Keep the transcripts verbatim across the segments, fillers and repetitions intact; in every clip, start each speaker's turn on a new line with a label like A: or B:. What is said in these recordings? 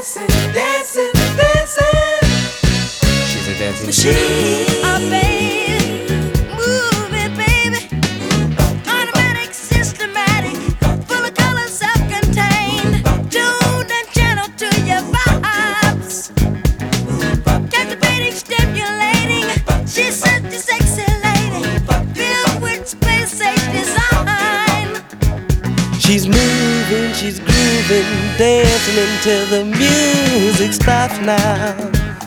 A: dancing, dancing, dancing. She's a dancing machine.
B: Oh, baby, move it, baby. Automatic, systematic, full of color, self-contained, tuned and gentle to your vibes. Captivating, stimulating. She's such a sexy lady, filled with space age design.
A: She's moving, she's grooving, dancing until the music stops now.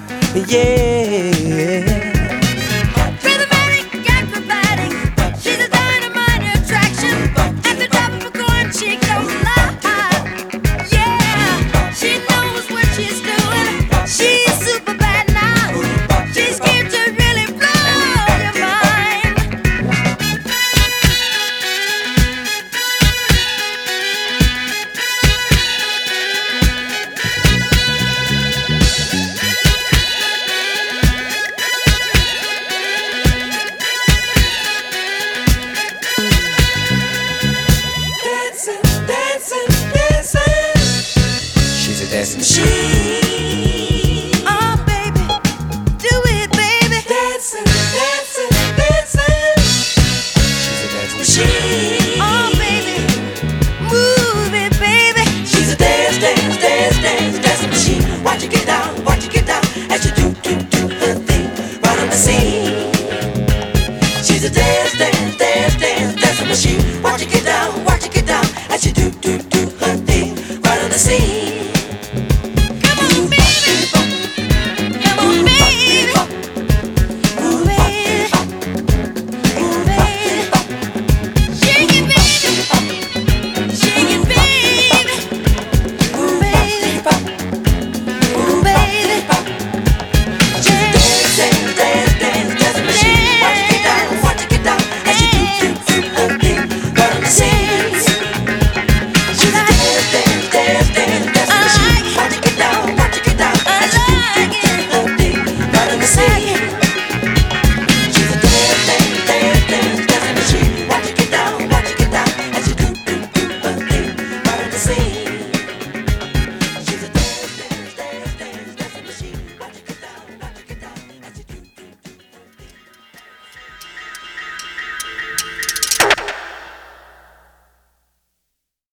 A: Yeah.
B: Rhythmatic, acrobatic, she's a dynamite attraction. At the top of her coin, she goes live. Yeah, she knows what she's doing. She's super bad now. She's here to really blow your mind.
A: Dancing, dancing, dancing. She's a dancing machine.